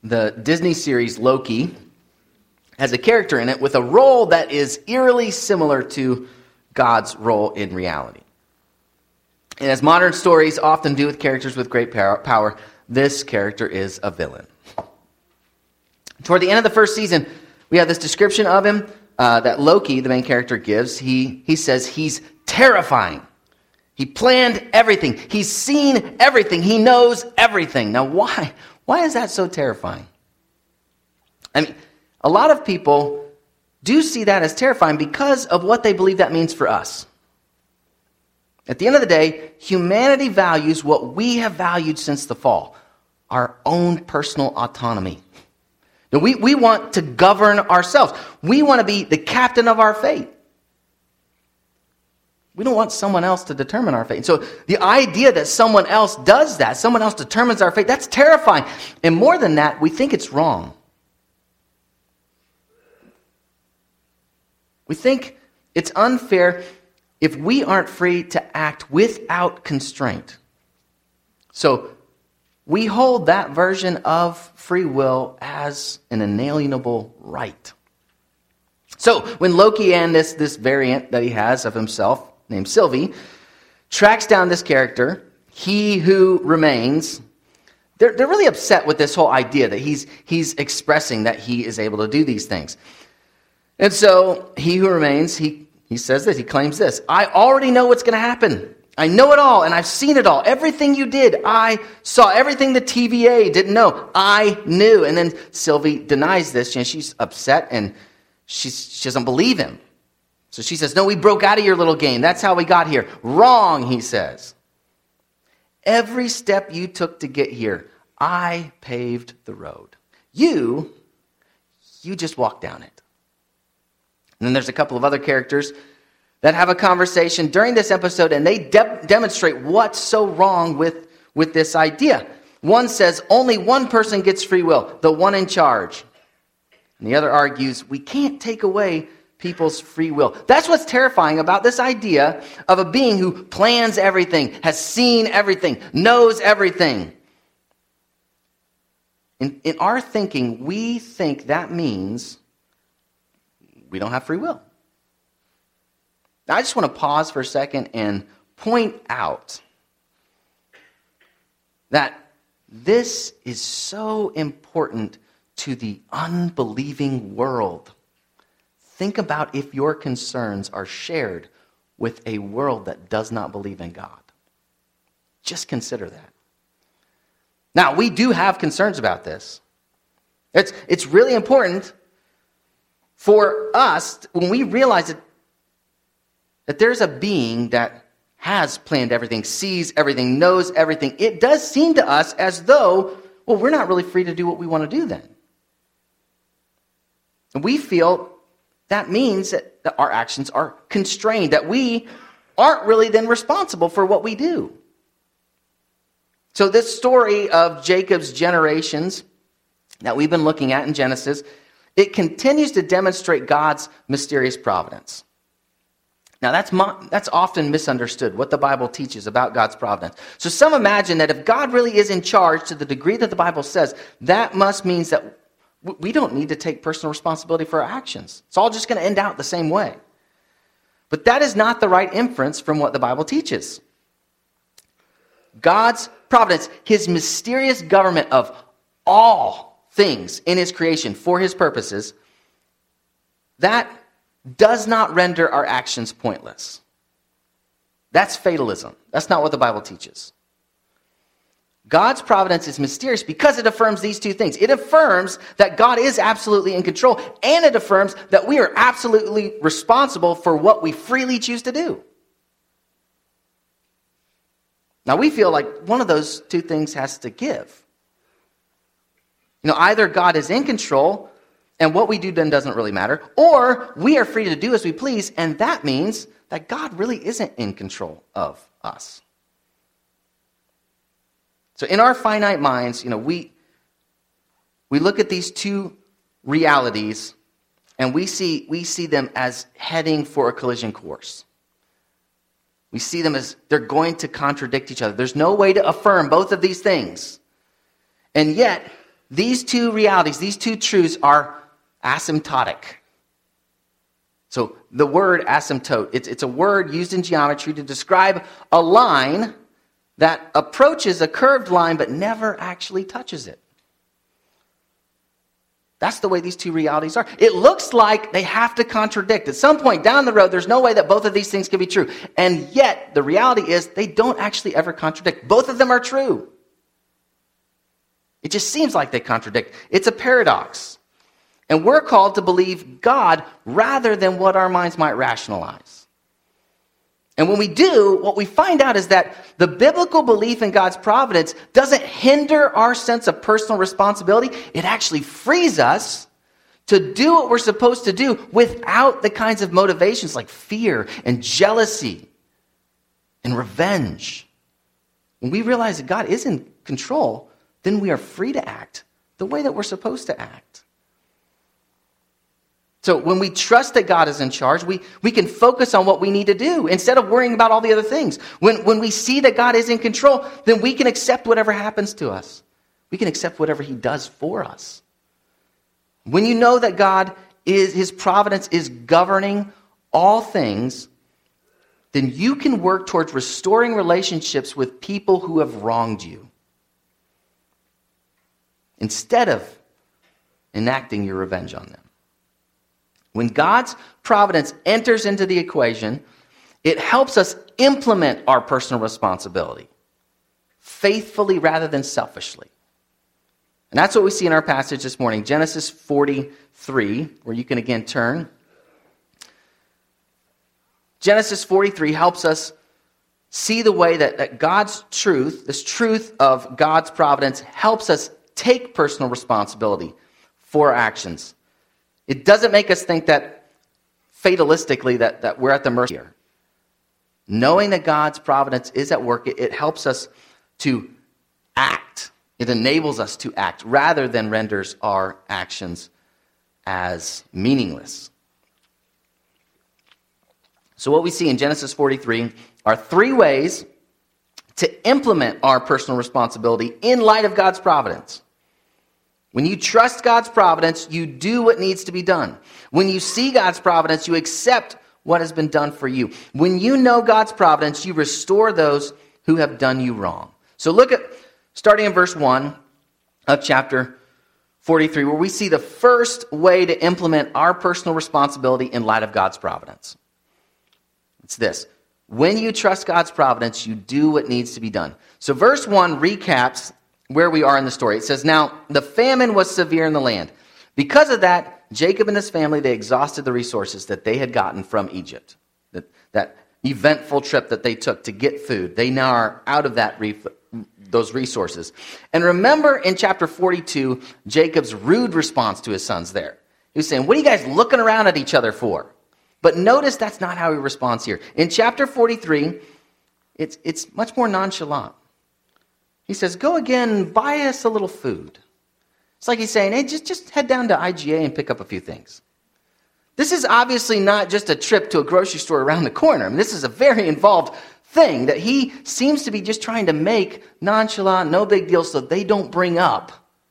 The Disney series Loki has a character in it with a role that is eerily similar to God's role in reality. And as modern stories often do with characters with great power, this character is a villain. Toward the end of the first season, we have this description of him that Loki, the main character, gives. He says he's terrifying. He planned everything. He's seen everything. He knows everything. Now, why? Why is that so terrifying? I mean, a lot of people do see that as terrifying because of what they believe that means for us. At the end of the day, humanity values what we have valued since the fall, our own personal autonomy. Now, we want to govern ourselves. We want to be the captain of our fate. We don't want someone else to determine our fate. And so the idea that someone else does that, someone else determines our fate, that's terrifying. And more than that, we think it's wrong. We think it's unfair if we aren't free to act without constraint. So we hold that version of free will as an inalienable right. So when Loki and this variant that he has of himself, named Sylvie, tracks down this character, he who remains, they're really upset with this whole idea that he's expressing that he is able to do these things. And so he who remains, he says this, he claims this: I already know what's going to happen. I know it all, and I've seen it all. Everything you did, I saw. Everything the TVA didn't know, I knew. And then Sylvie denies this. She's upset, and she doesn't believe him. So she says, no, we broke out of your little game. That's how we got here. Wrong, he says. Every step you took to get here, I paved the road. You just walked down it. And then there's a couple of other characters that have a conversation during this episode, and they demonstrate what's so wrong with this idea. One says, only one person gets free will, the one in charge. And the other argues, we can't take away people's free will. That's what's terrifying about this idea of a being who plans everything, has seen everything, knows everything. In our thinking, we think that means we don't have free will. Now, I just want to pause for a second and point out that this is so important to the unbelieving world. Think about if your concerns are shared with a world that does not believe in God. Just consider that. Now, we do have concerns about this. It's really important for us, when we realize that there's a being that has planned everything, sees everything, knows everything, it does seem to us as though, well, we're not really free to do what we want to do then. And we feel that means that our actions are constrained, that we aren't really then responsible for what we do. So this story of Jacob's generations that we've been looking at in Genesis, it continues to demonstrate God's mysterious providence. Now that's often misunderstood, what the Bible teaches about God's providence. So some imagine that if God really is in charge to the degree that the Bible says, that must mean that we don't need to take personal responsibility for our actions. It's all just going to end out the same way. But that is not the right inference from what the Bible teaches. God's providence, his mysterious government of all things in his creation for his purposes, that does not render our actions pointless. That's fatalism. That's not what the Bible teaches. God's providence is mysterious because it affirms these two things. It affirms that God is absolutely in control, and it affirms that we are absolutely responsible for what we freely choose to do. Now, we feel like one of those two things has to give. Either God is in control, and what we do then doesn't really matter, or we are free to do as we please, and that means that God really isn't in control of us. So in our finite minds, we look at these two realities and we see them as heading for a collision course. We see them as they're going to contradict each other. There's no way to affirm both of these things. And yet, these two realities, these two truths are asymptotic. So the word asymptote, it's a word used in geometry to describe a line that approaches a curved line but never actually touches it. That's the way these two realities are. It looks like they have to contradict. At some point down the road, there's no way that both of these things can be true. And yet, the reality is they don't actually ever contradict. Both of them are true. It just seems like they contradict. It's a paradox. And we're called to believe God rather than what our minds might rationalize. And when we do, what we find out is that the biblical belief in God's providence doesn't hinder our sense of personal responsibility. It actually frees us to do what we're supposed to do without the kinds of motivations like fear and jealousy and revenge. When we realize that God is in control, then we are free to act the way that we're supposed to act. So when we trust that God is in charge, we can focus on what we need to do instead of worrying about all the other things. When we see that God is in control, then we can accept whatever happens to us. We can accept whatever he does for us. When you know that his providence is governing all things, then you can work towards restoring relationships with people who have wronged you, instead of enacting your revenge on them. When God's providence enters into the equation, it helps us implement our personal responsibility faithfully rather than selfishly. And that's what we see in our passage this morning, Genesis 43, where you can again turn. Genesis 43 helps us see the way that God's truth, this truth of God's providence, helps us take personal responsibility for our actions. It doesn't make us think that fatalistically that we're at the mercy here. Knowing that God's providence is at work, it helps us to act. It enables us to act rather than renders our actions as meaningless. So what we see in Genesis 43 are three ways to implement our personal responsibility in light of God's providence. When you trust God's providence, you do what needs to be done. When you see God's providence, you accept what has been done for you. When you know God's providence, you restore those who have done you wrong. So look at, starting in verse 1 of chapter 43, where we see the first way to implement our personal responsibility in light of God's providence. It's this: when you trust God's providence, you do what needs to be done. So verse 1 recaps where we are in the story. It says, now the famine was severe in the land. Because of that, Jacob and his family, they exhausted the resources that they had gotten from Egypt. That eventful trip that they took to get food. They now are out of those resources. And remember in chapter 42, Jacob's rude response to his sons there. He was saying, what are you guys looking around at each other for? But notice that's not how he responds here. In chapter 43, it's much more nonchalant. He says, go again, buy us a little food. It's like he's saying, hey, just head down to IGA and pick up a few things. This is obviously not just a trip to a grocery store around the corner. I mean, this is a very involved thing that he seems to be just trying to make nonchalant, no big deal, so they don't bring up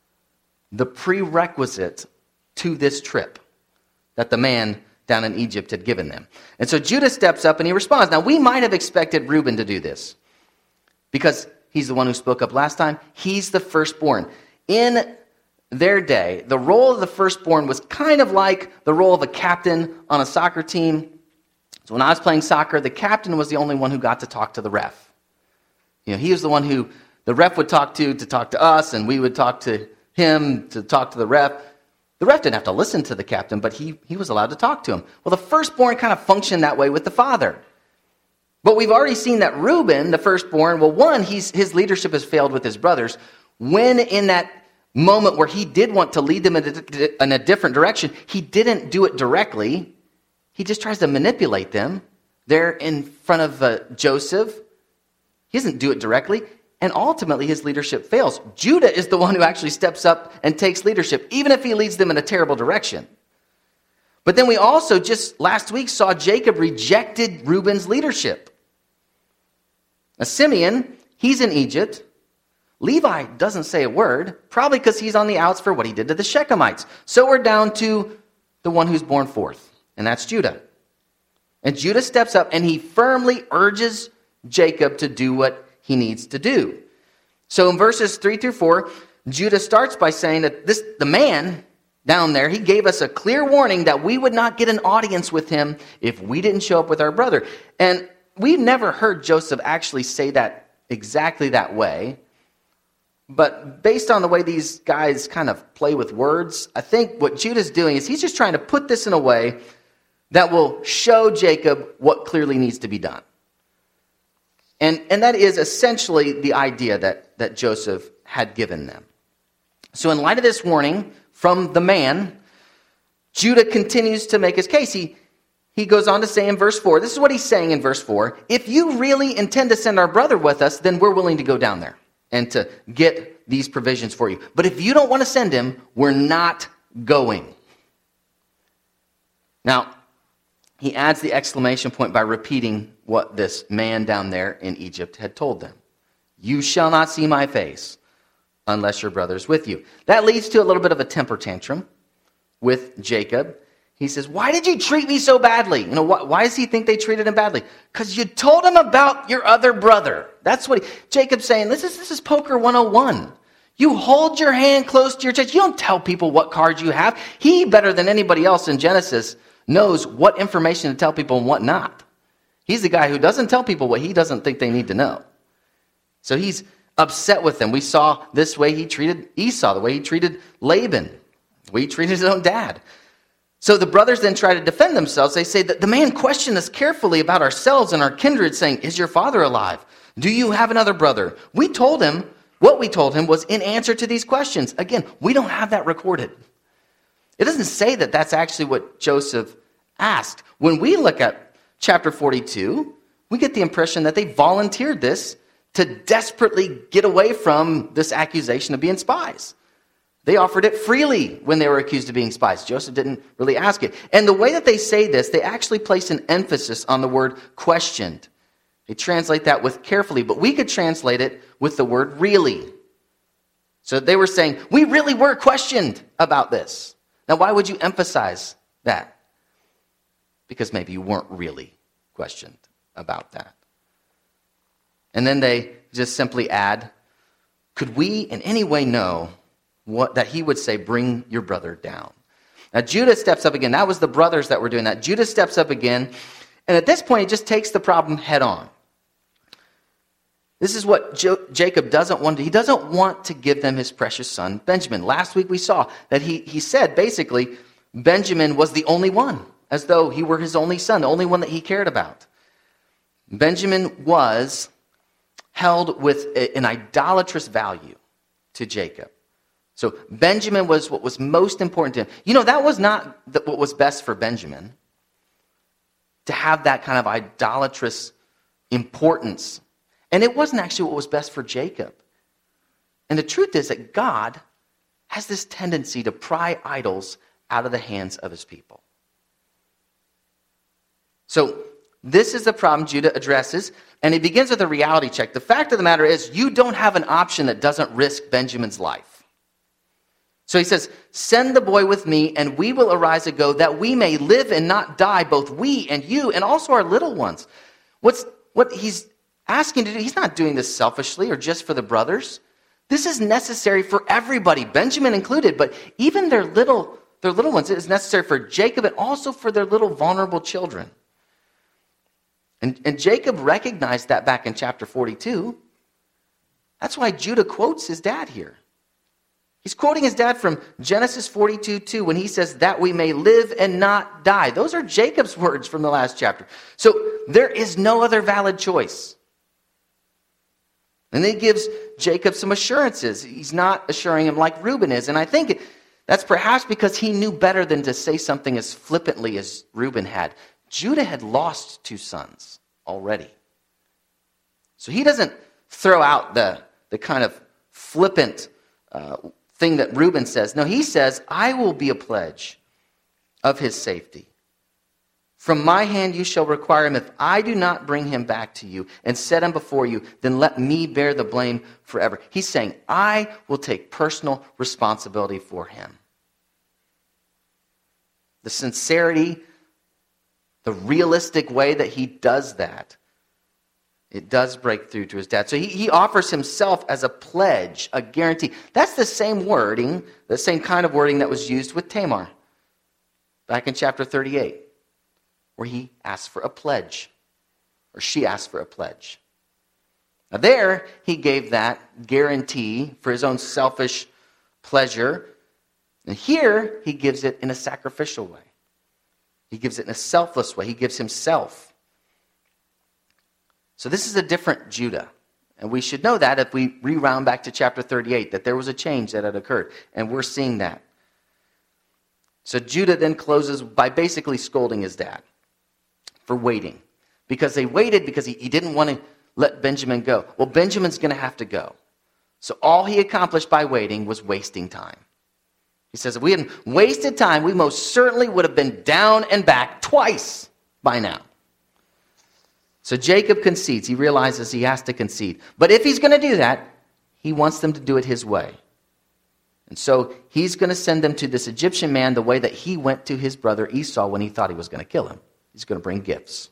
the prerequisite to this trip that the man down in Egypt had given them. And so Judah steps up and he responds. Now, we might have expected Reuben to do this because he's the one who spoke up last time. He's the firstborn. In their day, the role of the firstborn was kind of like the role of a captain on a soccer team. So when I was playing soccer, the captain was the only one who got to talk to the ref. You know, he was the one who the ref would talk to us, and we would talk to him to talk to the ref. The ref didn't have to listen to the captain, but he was allowed to talk to him. Well, the firstborn kind of functioned that way with the father. But we've already seen that Reuben, the firstborn, well, one, his leadership has failed with his brothers. When in that moment where he did want to lead them in a different direction, he didn't do it directly. He just tries to manipulate them. They're in front of Joseph. He doesn't do it directly. And ultimately, his leadership fails. Judah is the one who actually steps up and takes leadership, even if he leads them in a terrible direction. But then we also just last week saw Jacob rejected Reuben's leadership. Now, Simeon, he's in Egypt. Levi doesn't say a word, probably because he's on the outs for what he did to the Shechemites. So we're down to the one who's born fourth, and that's Judah. And Judah steps up and he firmly urges Jacob to do what he needs to do. So in verses 3 through 4, Judah starts by saying that the man down there, he gave us a clear warning that we would not get an audience with him if we didn't show up with our brother. And we've never heard Joseph actually say that exactly that way. But based on the way these guys kind of play with words, I think what Judah's doing is he's just trying to put this in a way that will show Jacob what clearly needs to be done. And that is essentially the idea that Joseph had given them. So in light of this warning from the man, Judah continues to make his case. He goes on to say in verse 4, this is what he's saying in verse 4, if you really intend to send our brother with us, then we're willing to go down there and to get these provisions for you. But if you don't want to send him, we're not going. Now, he adds the exclamation point by repeating what this man down there in Egypt had told them. You shall not see my face unless your brother's with you. That leads to a little bit of a temper tantrum with Jacob. He says, why did you treat me so badly? Why does he think they treated him badly? Because you told him about your other brother. That's what Jacob's saying. This is poker 101. You hold your hand close to your chest. You don't tell people what cards you have. He, better than anybody else in Genesis, knows what information to tell people and what not. He's the guy who doesn't tell people what he doesn't think they need to know. So he's upset with them. We saw this way he treated Esau, the way he treated Laban, the way he treated his own dad. So the brothers then try to defend themselves. They say that the man questioned us carefully about ourselves and our kindred, saying, is your father alive? Do you have another brother? We told him, what we told him was in answer to these questions. Again, we don't have that recorded. It doesn't say that that's actually what Joseph asked. When we look at chapter 42, we get the impression that they volunteered this to desperately get away from this accusation of being spies. They offered it freely when they were accused of being spies. Joseph didn't really ask it. And the way that they say this, they actually place an emphasis on the word questioned. They translate that with carefully, but we could translate it with the word really. So they were saying, we really were questioned about this. Now, why would you emphasize that? Because maybe you weren't really questioned about that. And then they just simply add, could we in any way know that he would say, bring your brother down? Now, Judah steps up again. That was the brothers that were doing that. Judah steps up again. And at this point, he just takes the problem head on. This is what Jacob doesn't want to. He doesn't want to give them his precious son, Benjamin. Last week we saw that he said basically Benjamin was the only one, as though he were his only son, the only one that he cared about. Benjamin was held with an idolatrous value to Jacob. So Benjamin was what was most important to him. That was not what was best for Benjamin, to have that kind of idolatrous importance. And it wasn't actually what was best for Jacob. And the truth is that God has this tendency to pry idols out of the hands of his people. So this is the problem Judah addresses, and he begins with a reality check. The fact of the matter is, you don't have an option that doesn't risk Benjamin's life. So he says, send the boy with me, and we will arise and go, that we may live and not die, both we and you, and also our little ones. What he's asking to do, he's not doing this selfishly or just for the brothers. This is necessary for everybody, Benjamin included, but even their little ones. It is necessary for Jacob and also for their little vulnerable children. And Jacob recognized that back in chapter 42. That's why Judah quotes his dad here. He's quoting his dad from Genesis 42:2 when he says that we may live and not die. Those are Jacob's words from the last chapter. So there is no other valid choice. And then he gives Jacob some assurances. He's not assuring him like Reuben is. And I think that's perhaps because he knew better than to say something as flippantly as Reuben had. Judah had lost 2 sons already. So he doesn't throw out the kind of flippant thing that Reuben says. No, he says, I will be a pledge of his safety From my hand you shall require him. If I do not bring him back to you and set him before you, then let me bear the blame forever. He's saying, I will take personal responsibility for him. The sincerity, the realistic way that he does that, it does break through to his dad. So he offers himself as a pledge, a guarantee. That's the same wording, the same kind of wording that was used with Tamar back in chapter 38, where he asked for a pledge, or she asked for a pledge. Now there, he gave that guarantee for his own selfish pleasure. And here, he gives it in a sacrificial way. He gives it in a selfless way. He gives himself. So this is a different Judah. And we should know that if we rewound back to chapter 38, that there was a change that had occurred. And we're seeing that. So Judah then closes by basically scolding his dad for waiting. Because they waited because he didn't want to let Benjamin go. Well, Benjamin's going to have to go. So all he accomplished by waiting was wasting time. He says, if we hadn't wasted time, we most certainly would have been down and back twice by now. So Jacob concedes. He realizes he has to concede. But if he's going to do that, he wants them to do it his way. And so he's going to send them to this Egyptian man the way that he went to his brother Esau when he thought he was going to kill him. He's going to bring gifts.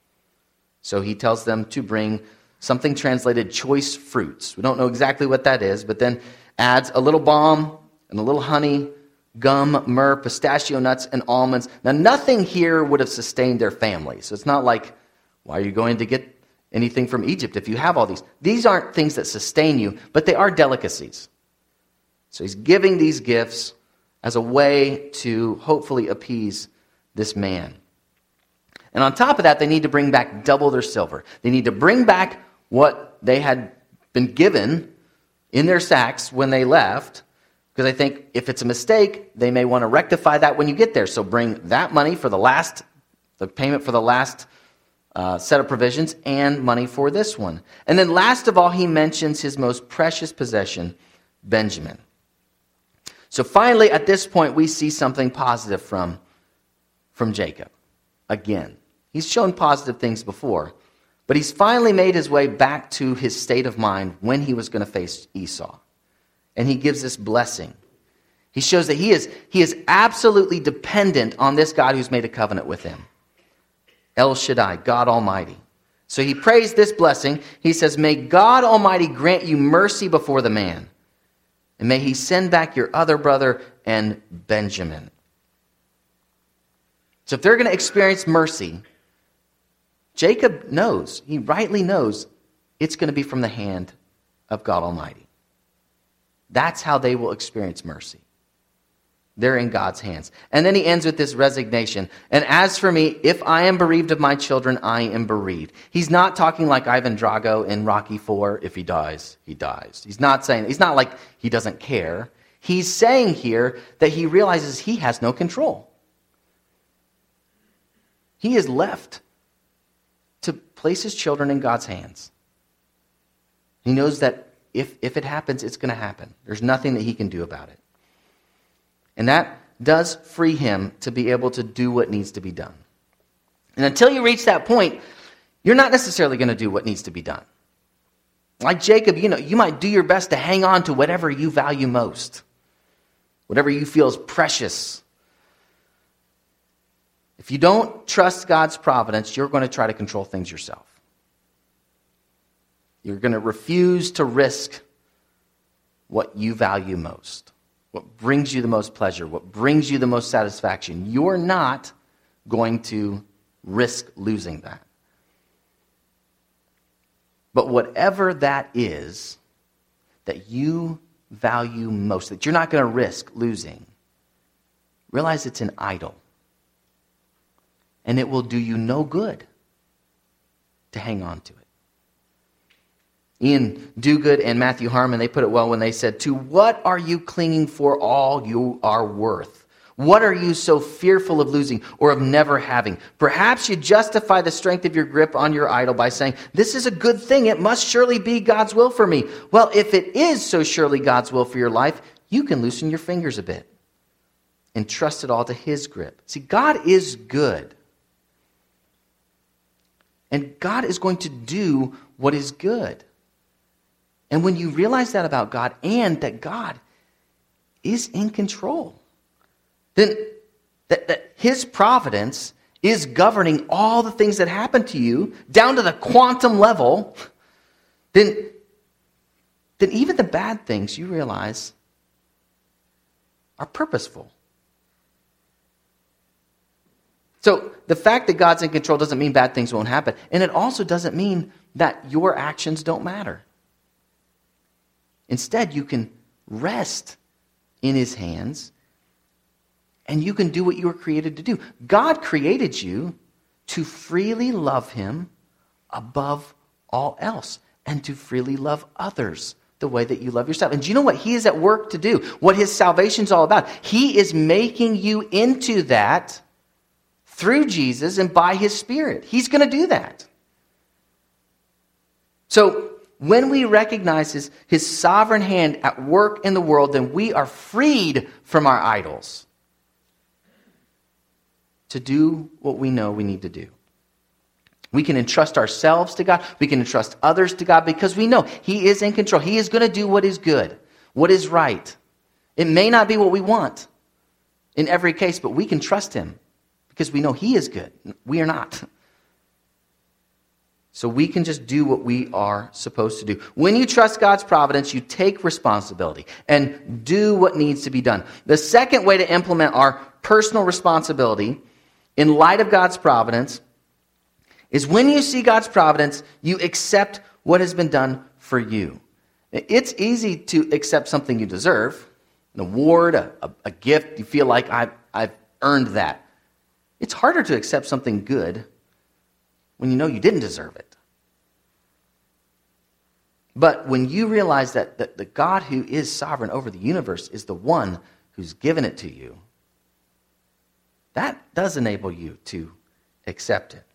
So he tells them to bring something translated choice fruits. We don't know exactly what that is, but then adds a little balm and a little honey, gum, myrrh, pistachio nuts, and almonds. Now, nothing here would have sustained their family. So it's not like, why are you going to get anything from Egypt if you have all these? These aren't things that sustain you, but they are delicacies. So he's giving these gifts as a way to hopefully appease this man. And on top of that, they need to bring back double their silver. They need to bring back what they had been given in their sacks when they left, because I think if it's a mistake, they may want to rectify that when you get there. So bring that money for the payment for the last set of provisions, and money for this one. And then last of all, he mentions his most precious possession, Benjamin. So finally, at this point, we see something positive from Jacob. Again, he's shown positive things before, but he's finally made his way back to his state of mind when he was going to face Esau. And he gives this blessing. He shows that he is absolutely dependent on this God who's made a covenant with him. El Shaddai, God Almighty. So he prays this blessing. He says, may God Almighty grant you mercy before the man, and may he send back your other brother and Benjamin. So if they're going to experience mercy, Jacob knows, he rightly knows, it's going to be from the hand of God Almighty. That's how they will experience mercy. They're in God's hands. And then he ends with this resignation. And as for me, if I am bereaved of my children, I am bereaved. He's not talking like Ivan Drago in Rocky IV. If he dies, he dies. He's not like he doesn't care. He's saying here that he realizes he has no control. He is left to place his children in God's hands. He knows that if it happens, it's going to happen. There's nothing that he can do about it. And that does free him to be able to do what needs to be done. And until you reach that point, you're not necessarily going to do what needs to be done. Like Jacob, you might do your best to hang on to whatever you value most, whatever you feel is precious. If you don't trust God's providence, you're going to try to control things yourself. You're going to refuse to risk what you value most, what brings you the most pleasure, what brings you the most satisfaction. You're not going to risk losing that. But whatever that is that you value most, that you're not going to risk losing, realize it's an idol. And it will do you no good to hang on to it. Ian Duguid and Matthew Harmon, they put it well when they said, to what are you clinging for all you are worth? What are you so fearful of losing or of never having? Perhaps you justify the strength of your grip on your idol by saying, this is a good thing. It must surely be God's will for me. Well, if it is so surely God's will for your life, you can loosen your fingers a bit and trust it all to his grip. See, God is good. And God is going to do what is good. And when you realize that about God and that God is in control, then that his providence is governing all the things that happen to you down to the quantum level, then even the bad things you realize are purposeful. So the fact that God's in control doesn't mean bad things won't happen. And it also doesn't mean that your actions don't matter. Instead, you can rest in his hands and you can do what you were created to do. God created you to freely love him above all else and to freely love others the way that you love yourself. And do you know what he is at work to do? What his salvation's all about? He is making you into that through Jesus and by his Spirit. He's going to do that. So when we recognize his sovereign hand at work in the world, then we are freed from our idols to do what we know we need to do. We can entrust ourselves to God. We can entrust others to God because we know he is in control. He is going to do what is good, what is right. It may not be what we want in every case, but we can trust him because we know he is good. We are not. So we can just do what we are supposed to do. When you trust God's providence, you take responsibility and do what needs to be done. The second way to implement our personal responsibility in light of God's providence is when you see God's providence, you accept what has been done for you. It's easy to accept something you deserve, an award, a gift. You feel like I've earned that. It's harder to accept something good when you know you didn't deserve it. But when you realize that the God who is sovereign over the universe is the one who's given it to you, that does enable you to accept it.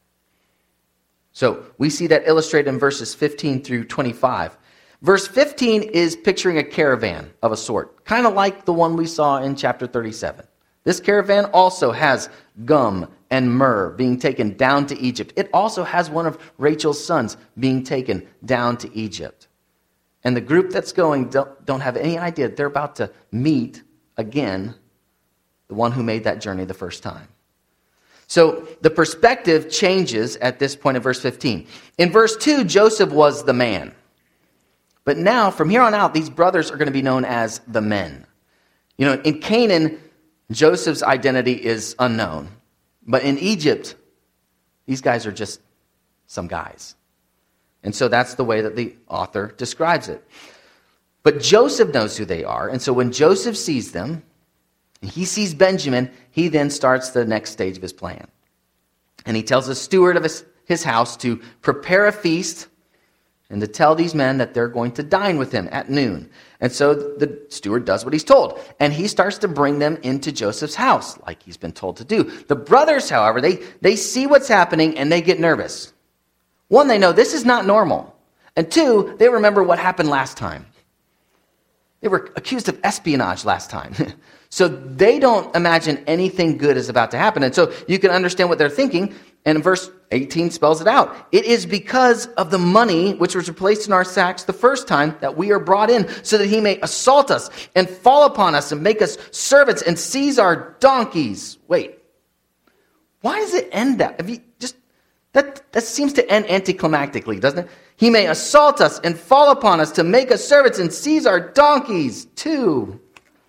So we see that illustrated in verses 15 through 25. Verse 15 is picturing a caravan of a sort, kind of like the one we saw in chapter 37. This caravan also has gum and myrrh being taken down to Egypt. It also has one of Rachel's sons being taken down to Egypt. And the group that's going don't have any idea that they're about to meet again the one who made that journey the first time. So the perspective changes at this point in verse 15. In verse 2, Joseph was the man. But now, from here on out, these brothers are going to be known as the men. You know, in Canaan, Joseph's identity is unknown. But in Egypt, these guys are just some guys. And so that's the way that the author describes it. But Joseph knows who they are. And so when Joseph sees them, and he sees Benjamin, he then starts the next stage of his plan. And he tells the steward of his house to prepare a feast and to tell these men that they're going to dine with him at noon. And so the steward does what he's told. And he starts to bring them into Joseph's house, like he's been told to do. The brothers, however, they see what's happening and they get nervous. One, they know this is not normal. And two, they remember what happened last time. They were accused of espionage last time. So they don't imagine anything good is about to happen. And so you can understand what they're thinking. And verse 18 spells it out. It is because of the money which was placed in our sacks the first time that we are brought in, so that he may assault us and fall upon us and make us servants and seize our donkeys. Wait, why does it end that? That seems to end anticlimactically, doesn't it? He may assault us and fall upon us to make us servants and seize our donkeys too.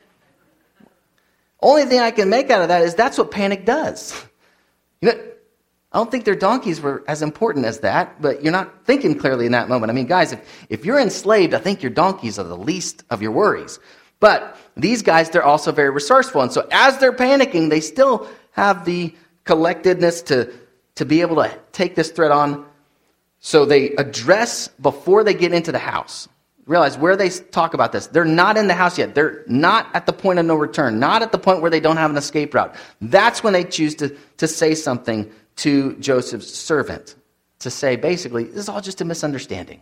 Only thing I can make out of that is that's what panic does. You know, I don't think their donkeys were as important as that, but you're not thinking clearly in that moment. I mean, guys, if you're enslaved, I think your donkeys are the least of your worries. But these guys, they're also very resourceful. And so as they're panicking, they still have the collectedness to be able to take this threat on. So they address before they get into the house. Realize where they talk about this. They're not in the house yet. They're not at the point of no return. Not at the point where they don't have an escape route. That's when they choose to say something to Joseph's servant. To say, basically, this is all just a misunderstanding.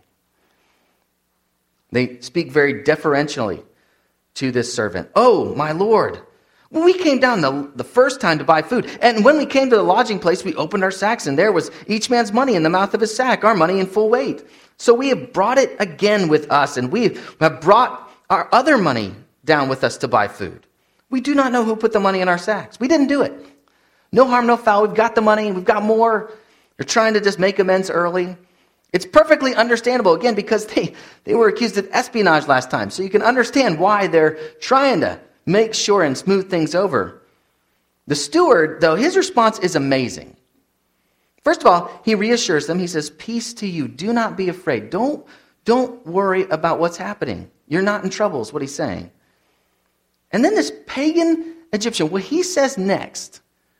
They speak very deferentially to this servant. Oh, my lord, When we came down the first time to buy food, and when we came to the lodging place, we opened our sacks, and there was each man's money in the mouth of his sack, our money in full weight. So we have brought it again with us, and we have brought our other money down with us to buy food. We do not know who put the money in our sacks. We didn't do it. No harm, no foul. We've got the money, and we've got more. They're trying to just make amends early. It's perfectly understandable, again, because they were accused of espionage last time. So you can understand why they're trying to make sure and smooth things over. The steward, though, his response is amazing. First of all, he reassures them. He says, peace to you. Do not be afraid. Don't worry about what's happening. You're not in trouble, is what he's saying. And then this pagan Egyptian, what he says next,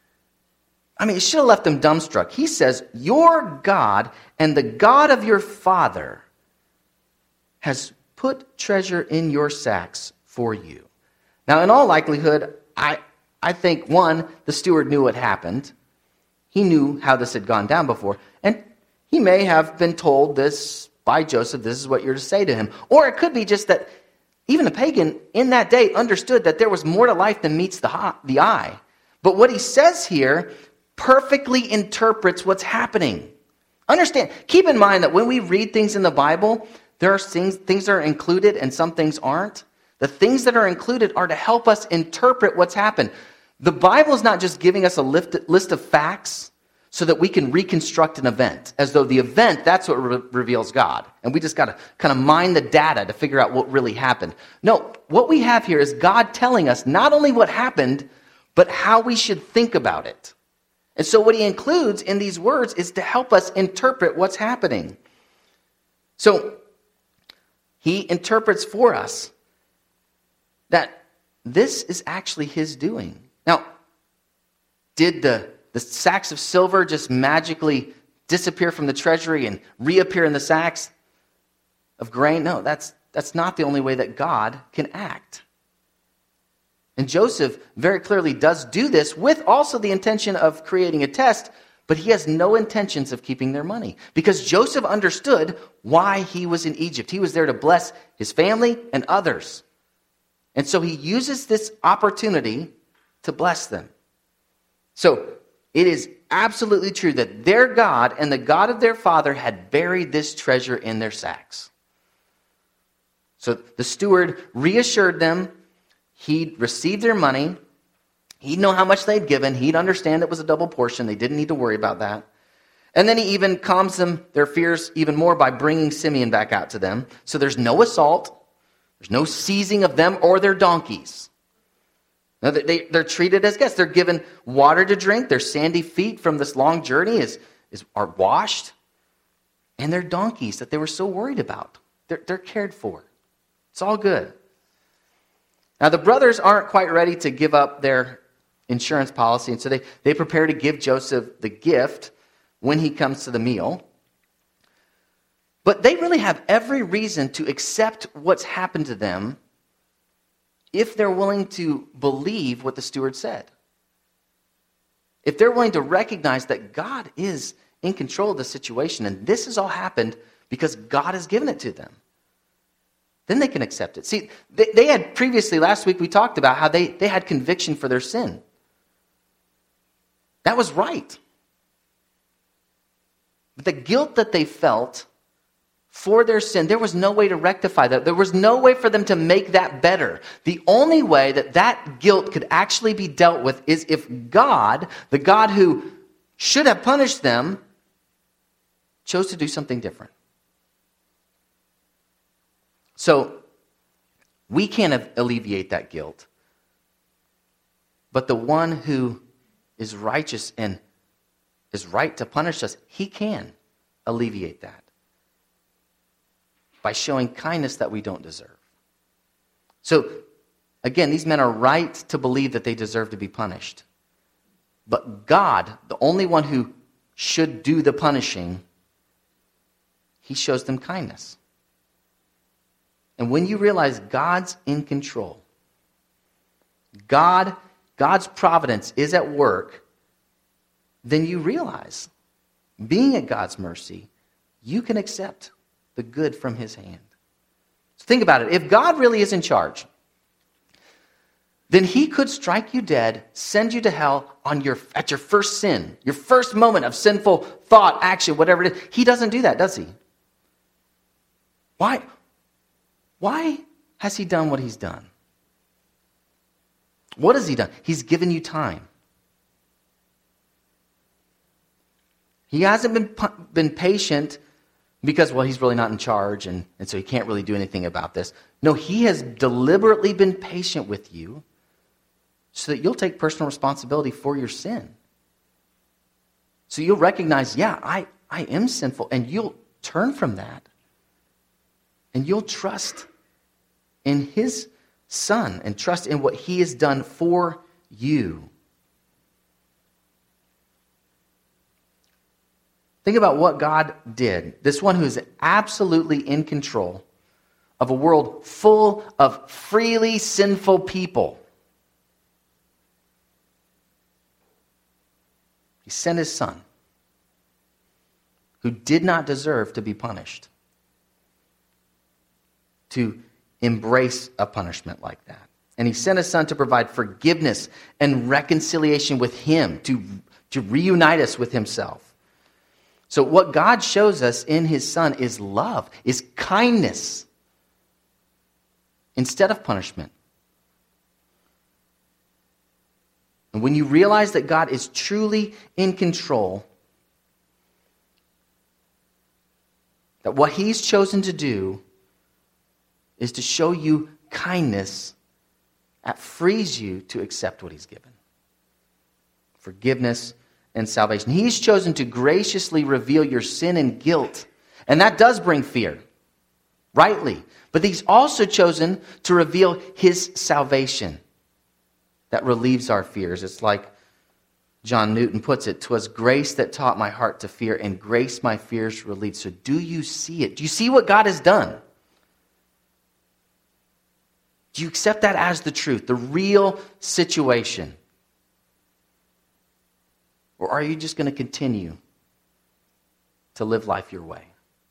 it should have left them dumbstruck. He says, your God and the God of your father has put treasure in your sacks for you. Now, in all likelihood, I think, one, the steward knew what happened. He knew how this had gone down before. And he may have been told this by Joseph, this is what you're to say to him. Or it could be just that even a pagan in that day understood that there was more to life than meets the eye. But what he says here perfectly interprets what's happening. Understand, keep in mind that when we read things in the Bible, there are things that are included and some things aren't. The things that are included are to help us interpret what's happened. The Bible is not just giving us a list of facts so that we can reconstruct an event, as though the event, that's what reveals God. And we just got to kind of mine the data to figure out what really happened. No, what we have here is God telling us not only what happened, but how we should think about it. And so what he includes in these words is to help us interpret what's happening. So he interprets for us that this is actually his doing. Now, did the sacks of silver just magically disappear from the treasury and reappear in the sacks of grain? No, that's not the only way that God can act. And Joseph very clearly does do this with also the intention of creating a test, but he has no intentions of keeping their money because Joseph understood why he was in Egypt. He was there to bless his family and others. And so he uses this opportunity to bless them. So it is absolutely true that their God and the God of their father had buried this treasure in their sacks. So the steward reassured them. He'd receive their money. He'd know how much they'd given. He'd understand it was a double portion. They didn't need to worry about that. And then he even calms their fears even more by bringing Simeon back out to them. So there's no assault. There's no seizing of them or their donkeys. Now, they're treated as guests. They're given water to drink. Their sandy feet from this long journey are washed. And their donkeys that they were so worried about, they're cared for. It's all good. Now, the brothers aren't quite ready to give up their insurance policy, and so they prepare to give Joseph the gift when he comes to the meal. But they really have every reason to accept what's happened to them if they're willing to believe what the steward said. If they're willing to recognize that God is in control of the situation, and this has all happened because God has given it to them, then they can accept it. See, they had previously, last week we talked about how they had conviction for their sin. That was right. But the guilt that they felt for their sin, there was no way to rectify that. There was no way for them to make that better. The only way that guilt could actually be dealt with is if God, the God who should have punished them, chose to do something different. So, we can't alleviate that guilt. But the one who is righteous and is right to punish us, he can alleviate that by showing kindness that we don't deserve. So, again, these men are right to believe that they deserve to be punished. But God, the only one who should do the punishing, he shows them kindness. And when you realize God's in control, God's providence is at work, then you realize, being at God's mercy, you can accept the good from his hand. So think about it. If God really is in charge, then he could strike you dead, send you to hell at your first sin, your first moment of sinful thought, action, whatever it is. He doesn't do that, does he? Why? Why has he done what he's done? What has he done? He's given you time. He hasn't been patient because, well, he's really not in charge, and so he can't really do anything about this. No, he has deliberately been patient with you so that you'll take personal responsibility for your sin. So you'll recognize, yeah, I am sinful, and you'll turn from that, and you'll trust in his Son and trust in what he has done for you. Think about what God did. This one who is absolutely in control of a world full of freely sinful people. He sent his Son, who did not deserve to be punished, to embrace a punishment like that. And he sent his Son to provide forgiveness and reconciliation with him, to reunite us with himself. So what God shows us in his Son is love, is kindness, instead of punishment. And when you realize that God is truly in control, that what he's chosen to do is to show you kindness, that frees you to accept what he's given. Forgiveness and salvation. He's chosen to graciously reveal your sin and guilt. And that does bring fear, rightly. But he's also chosen to reveal his salvation that relieves our fears. It's like John Newton puts it, "'Twas grace that taught my heart to fear, and grace my fears relieved." So do you see it? Do you see what God has done? Do you accept that as the truth, the real situation? Or are you just going to continue to live life your way?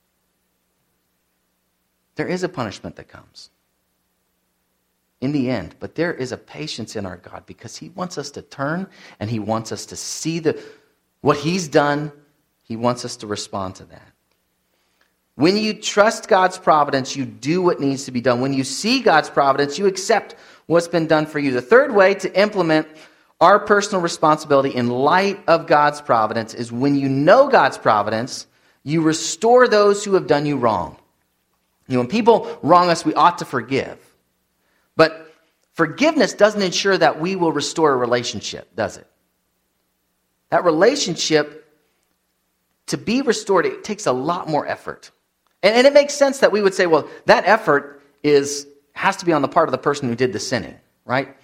There is a punishment that comes in the end, but there is a patience in our God because he wants us to turn and he wants us to see what he's done. He wants us to respond to that. When you trust God's providence, you do what needs to be done. When you see God's providence, you accept what's been done for you. The third way to implement our personal responsibility in light of God's providence is when you know God's providence, you restore those who have done you wrong. When people wrong us, we ought to forgive. But forgiveness doesn't ensure that we will restore a relationship, does it? That relationship, to be restored, it takes a lot more effort. And it makes sense that we would say, well, that effort has to be on the part of the person who did the sinning, right?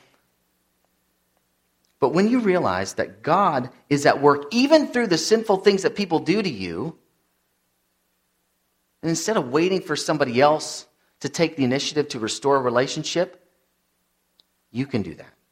But when you realize that God is at work even through the sinful things that people do to you, and instead of waiting for somebody else to take the initiative to restore a relationship, you can do that.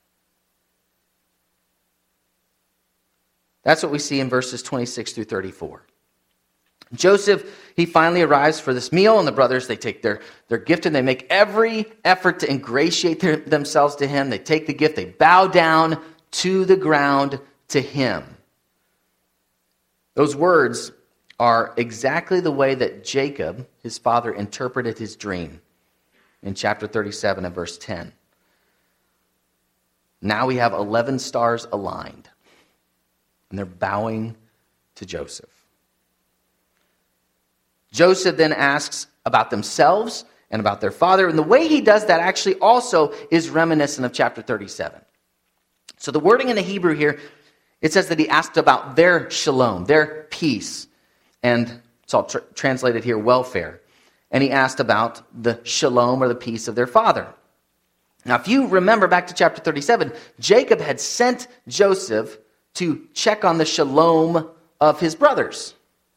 That's what we see in verses 26 through 34. Joseph, he finally arrives for this meal, and the brothers, they take their gift and they make every effort to ingratiate themselves to him. They take the gift, they bow down to the ground to him. Those words are exactly the way that Jacob, his father, interpreted his dream in chapter 37 and verse 10. Now we have 11 stars aligned, and they're bowing to Joseph. Joseph then asks about themselves and about their father, and the way he does that actually also is reminiscent of chapter 37. So the wording in the Hebrew here, it says that he asked about their shalom, their peace, and it's all translated here, welfare. And he asked about the shalom or the peace of their father. Now, if you remember back to chapter 37, Jacob had sent Joseph to check on the shalom of his brothers.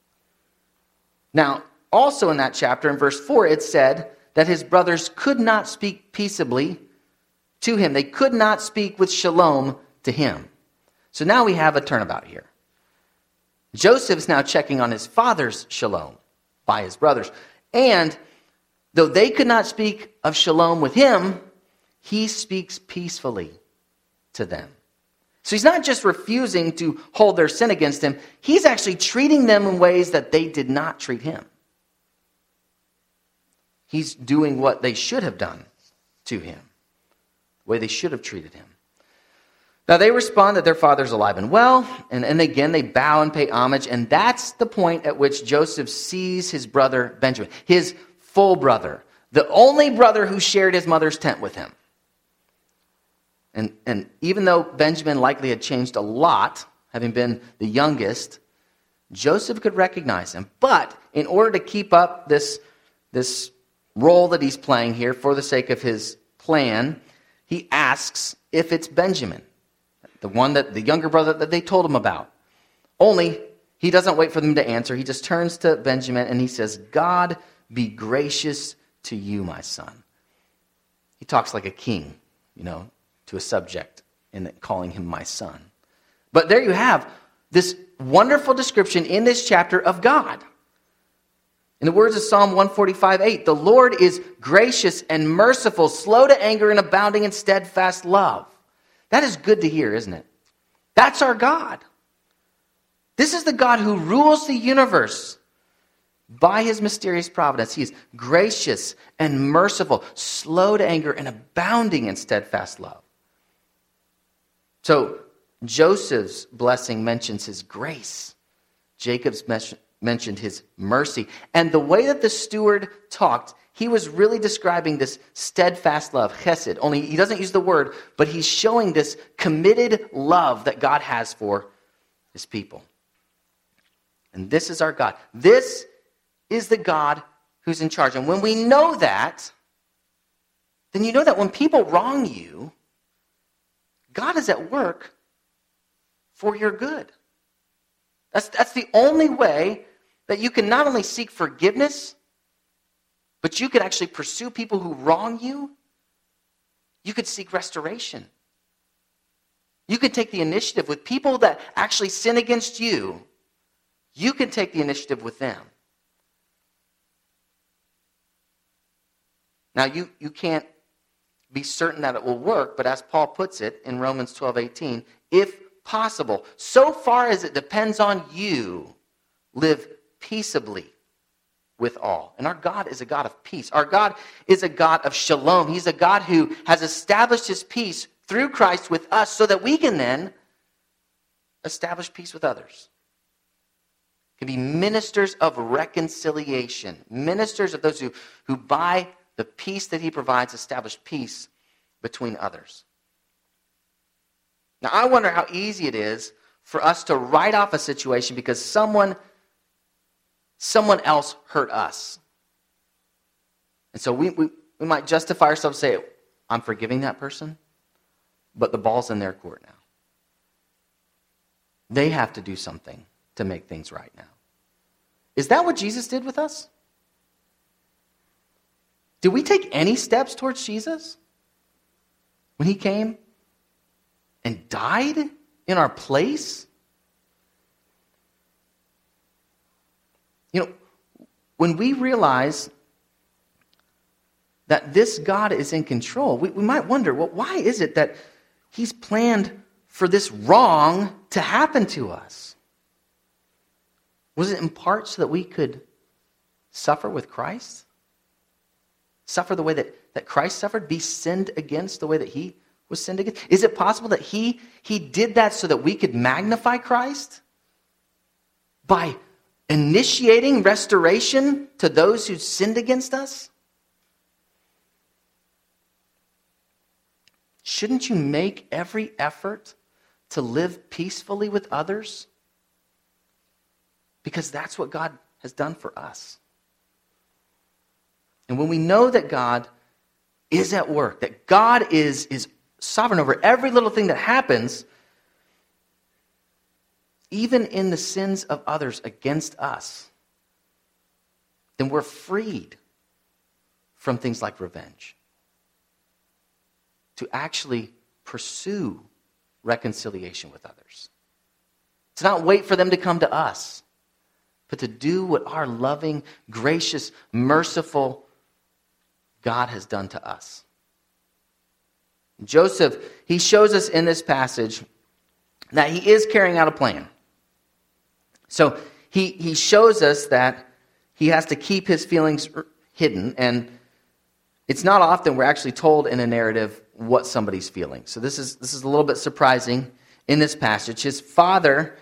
Now, also in that chapter, in verse 4, it said that his brothers could not speak peaceably to him. They could not speak with shalom to him. So now we have a turnabout here. Joseph's now checking on his father's shalom by his brothers. And though they could not speak of shalom with him, he speaks peacefully to them. So he's not just refusing to hold their sin against him, he's actually treating them in ways that they did not treat him. He's doing what they should have done to him, the way they should have treated him. Now they respond that their father's alive and well, and again they bow and pay homage, and that's the point at which Joseph sees his brother Benjamin, his full brother, the only brother who shared his mother's tent with him. And even though Benjamin likely had changed a lot, having been the youngest, Joseph could recognize him. But in order to keep up this role that he's playing here for the sake of his plan, he asks if it's Benjamin, the younger brother that they told him about. Only he doesn't wait for them to answer. He just turns to Benjamin and he says, "God be gracious to you, my son." He talks like a king, to a subject in calling him my son. But there you have this wonderful description in this chapter of God. In the words of Psalm 145:8, the Lord is gracious and merciful, slow to anger and abounding in steadfast love. That is good to hear, isn't it? That's our God. This is the God who rules the universe by his mysterious providence. He is gracious and merciful, slow to anger and abounding in steadfast love. So Joseph's blessing mentions his grace. Jacob's mentioned his mercy. And the way that the steward talked, he was really describing this steadfast love, chesed. Only he doesn't use the word, but he's showing this committed love that God has for his people. And this is our God. This is the God who's in charge. And when we know that, then you know that when people wrong you, God is at work for your good. That's the only way that you can not only seek forgiveness, but you could actually pursue people who wrong you. You could seek restoration. You could take the initiative with people that actually sin against you. You can take the initiative with them. Now, you can't be certain that it will work, but as Paul puts it in Romans 12:18, if possible, so far as it depends on you, live peaceably with all. And our God is a God of peace. Our God is a God of shalom. He's a God who has established his peace through Christ with us so that we can then establish peace with others. Can be ministers of reconciliation, ministers of those who by the peace that he provides establish peace between others. Now, I wonder how easy it is for us to write off a situation because someone else hurt us. And so we might justify ourselves and say, I'm forgiving that person, but the ball's in their court now. They have to do something to make things right now. Is that what Jesus did with us? Did we take any steps towards Jesus when he came and died in our place? When we realize that this God is in control, we might wonder, well, why is it that he's planned for this wrong to happen to us? Was it in part so that we could suffer with Christ? Suffer the way that Christ suffered? Be sinned against the way that he was sinned against? Is it possible that he did that so that we could magnify Christ? By initiating restoration to those who sinned against us? Shouldn't you make every effort to live peacefully with others? Because that's what God has done for us. And when we know that God is at work, that God is sovereign over every little thing that happens, even in the sins of others against us, then we're freed from things like revenge. To actually pursue reconciliation with others. To not wait for them to come to us, but to do what our loving, gracious, merciful God has done to us. Joseph, he shows us in this passage that he is carrying out a plan. So he shows us that he has to keep his feelings hidden, and it's not often we're actually told in a narrative what somebody's feeling. So this is a little bit surprising in this passage. His father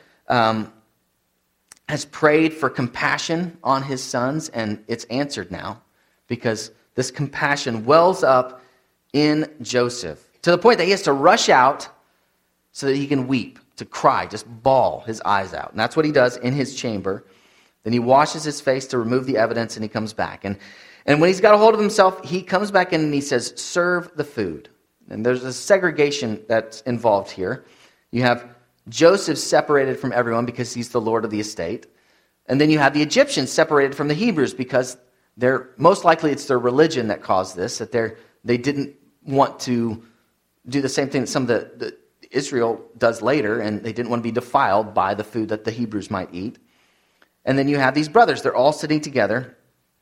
has prayed for compassion on his sons, and it's answered now because this compassion wells up in Joseph to the point that he has to rush out so that he can weep, to cry, just bawl his eyes out. And that's what he does in his chamber. Then he washes his face to remove the evidence, and he comes back. And when he's got a hold of himself, he comes back in and he says, serve the food. And there's a segregation that's involved here. You have Joseph separated from everyone because he's the lord of the estate. And then you have the Egyptians separated from the Hebrews because most likely it's their religion that caused this, that they didn't want to do the same thing that some of the Israel does later, and they didn't want to be defiled by the food that the Hebrews might eat. And then you have these brothers. They're all sitting together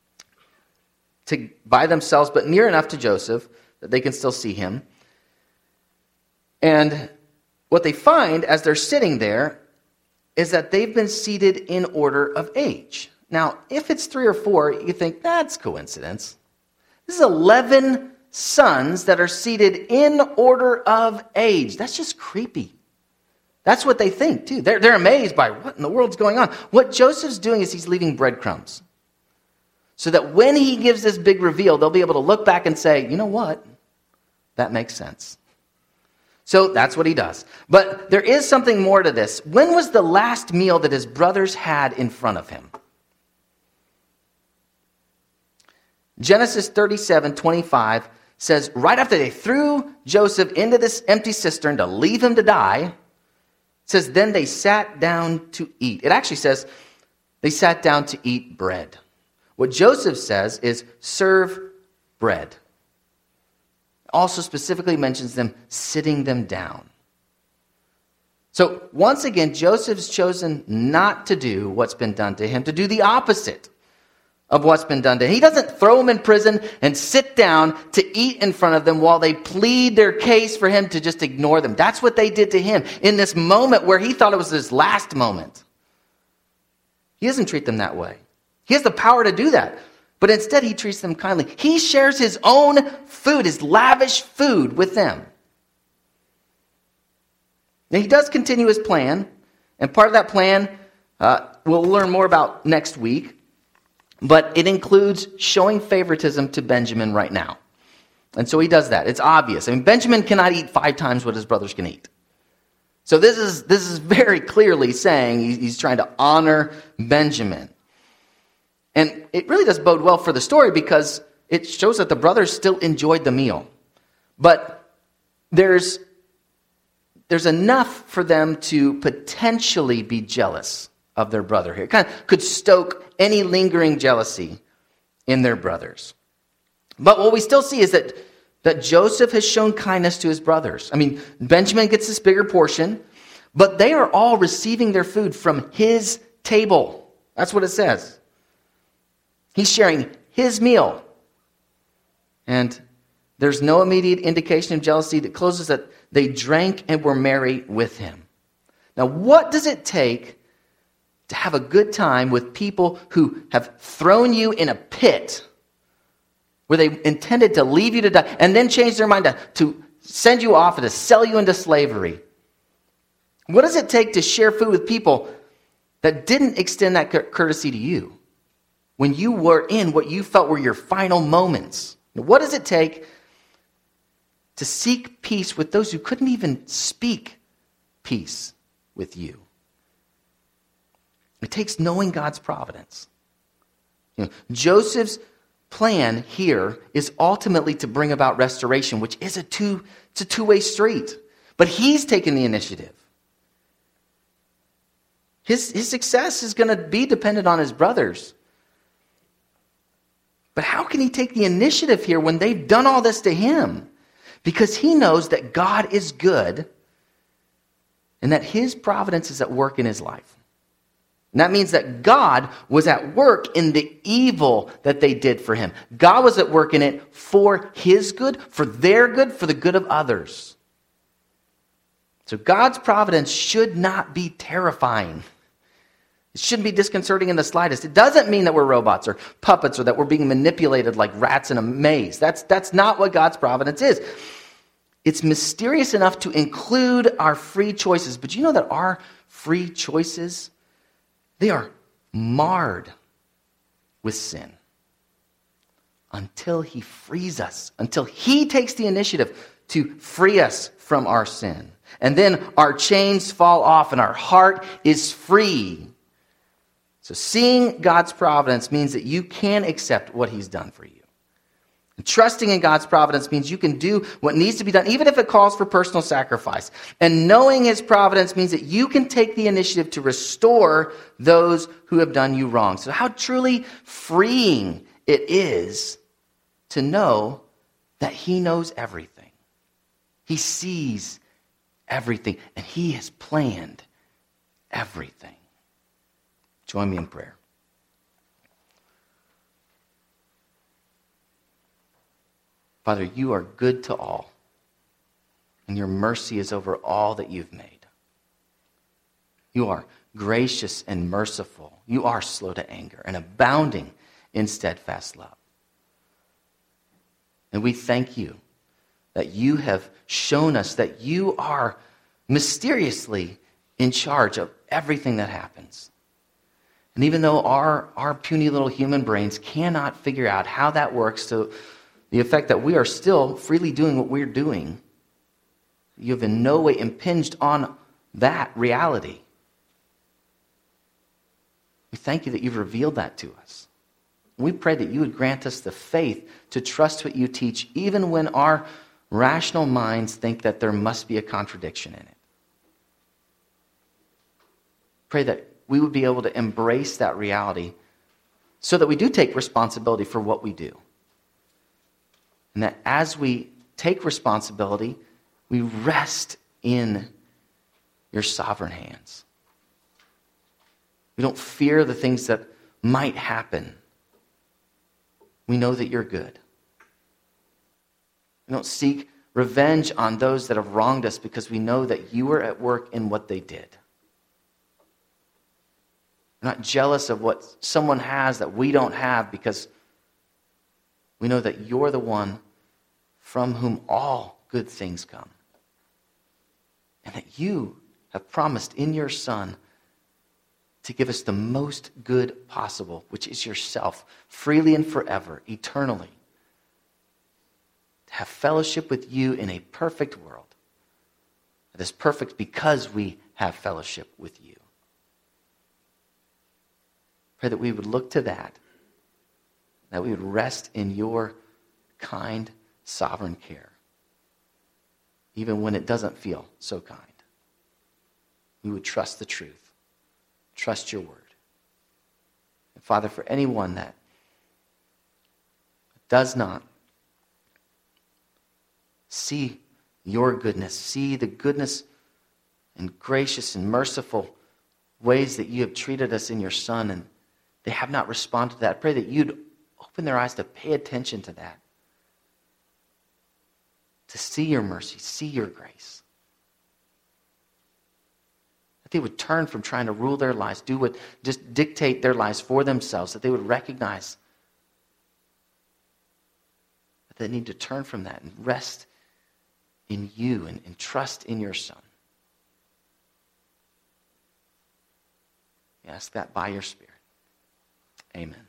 by themselves, but near enough to Joseph that they can still see him. And what they find as they're sitting there is that they've been seated in order of age. Now, if it's 3 or 4, you think that's coincidence. This is 11 sons that are seated in order of age. That's just creepy. That's what they think, too. They're amazed by what in the world's going on. What Joseph's doing is he's leaving breadcrumbs so that when he gives this big reveal, they'll be able to look back and say, you know what? That makes sense. So that's what he does. But there is something more to this. When was the last meal that his brothers had in front of him? Genesis 37:25 says, right after they threw Joseph into this empty cistern to leave him to die, it says, then they sat down to eat. It actually says they sat down to eat bread. What Joseph says is serve bread. Also specifically mentions them sitting them down. So once again, Joseph's chosen not to do what's been done to him, to do the opposite of what's been done to him. He doesn't throw them in prison and sit down to eat in front of them while they plead their case for him to just ignore them. That's what they did to him in this moment where he thought it was his last moment. He doesn't treat them that way. He has the power to do that. But instead, he treats them kindly. He shares his own food, his lavish food with them. Now, he does continue his plan. And part of that plan, we'll learn more about next week. But it includes showing favoritism to Benjamin right now. And so he does that. It's obvious. I mean, Benjamin cannot eat 5 times what his brothers can eat. So this is very clearly saying he's trying to honor Benjamin. And it really does bode well for the story because it shows that the brothers still enjoyed the meal. But there's enough for them to potentially be jealous of their brother here. It kind of could stoke any lingering jealousy in their brothers. But what we still see is that Joseph has shown kindness to his brothers. I mean, Benjamin gets this bigger portion, but they are all receiving their food from his table. That's what it says. He's sharing his meal. And there's no immediate indication of jealousy. That closes that they drank and were merry with him. Now, what does it take to have a good time with people who have thrown you in a pit where they intended to leave you to die and then change their mind to send you off and to sell you into slavery? What does it take to share food with people that didn't extend that courtesy to you when you were in what you felt were your final moments? What does it take to seek peace with those who couldn't even speak peace with you? It takes knowing God's providence. Joseph's plan here is ultimately to bring about restoration, which is it's a two-way street. But he's taken the initiative. His success is going to be dependent on his brothers. But how can he take the initiative here when they've done all this to him? Because he knows that God is good and that his providence is at work in his life. And that means that God was at work in the evil that they did for him. God was at work in it for his good, for their good, for the good of others. So God's providence should not be terrifying. It shouldn't be disconcerting in the slightest. It doesn't mean that we're robots or puppets or that we're being manipulated like rats in a maze. That's not what God's providence is. It's mysterious enough to include our free choices. But you know that our free choices, they are marred with sin until he frees us, until he takes the initiative to free us from our sin. And then our chains fall off and our heart is free. So seeing God's providence means that you can accept what he's done for you. And trusting in God's providence means you can do what needs to be done, even if it calls for personal sacrifice. And knowing his providence means that you can take the initiative to restore those who have done you wrong. So how truly freeing it is to know that he knows everything. He sees everything, and he has planned everything. Join me in prayer. Father, you are good to all, and your mercy is over all that you've made. You are gracious and merciful. You are slow to anger and abounding in steadfast love. And we thank you that you have shown us that you are mysteriously in charge of everything that happens. And even though our puny little human brains cannot figure out how that works to the effect that we are still freely doing what we're doing, you have in no way impinged on that reality. We thank you that you've revealed that to us. We pray that you would grant us the faith to trust what you teach, even when our rational minds think that there must be a contradiction in it. Pray that we would be able to embrace that reality so that we do take responsibility for what we do. And that as we take responsibility, we rest in your sovereign hands. We don't fear the things that might happen. We know that you're good. We don't seek revenge on those that have wronged us because we know that you are at work in what they did. We're not jealous of what someone has that we don't have because we know that you're the one from whom all good things come. And that you have promised in your Son to give us the most good possible, which is yourself, freely and forever, eternally. To have fellowship with you in a perfect world that is perfect because we have fellowship with you. Pray that we would look to that we would rest in your kind, sovereign care, even when it doesn't feel so kind. We would trust the truth, trust your word. And Father, for anyone that does not see your goodness, see the goodness and gracious and merciful ways that you have treated us in your Son, and they have not responded to that, I pray that you'd open their eyes to pay attention to that, to see your mercy, see your grace. That they would turn from trying to rule their lives, just dictate their lives for themselves, that they would recognize that they need to turn from that and rest in you and trust in your Son. We ask that by your Spirit. Amen.